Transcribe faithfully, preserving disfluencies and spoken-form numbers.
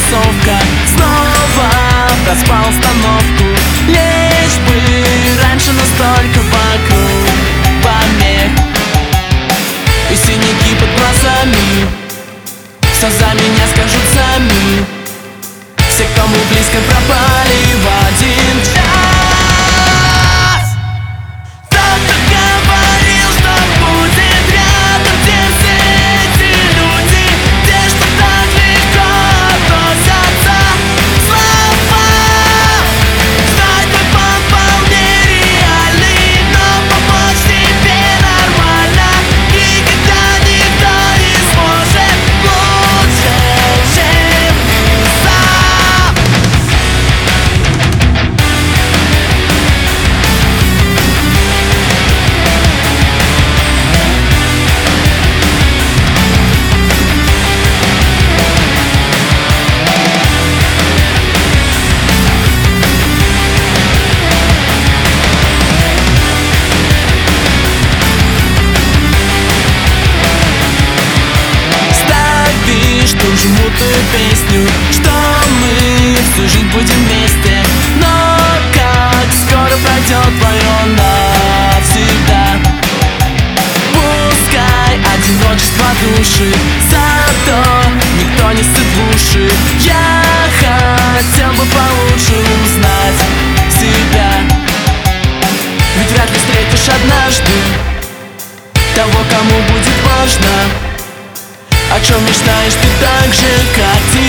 тусовка. Снова проспал остановку, лишь бы раньше настолько вокруг помех и синяки под глазами. Все за меня скажут сами, все, кому близко, пропали в один час. Кто-то говорил, что будет рядом, где все эти люди, те, что так легко относятся. Слова, знай, твой план вполне реальный, но помочь тебе нормально никогда никто не сможет лучше, чем сам. Ставишь ту же мутную песню, что мы всю жизнь будем вместе. Но как скоро пройдет твое навсегда. Пускай одиночество души, зато никто не сыт в уши. Я хотел бы получше узнать себя, ведь вряд ли встретишь однажды того, кому будет важно, о чем мечтаешь ты так же, как ты.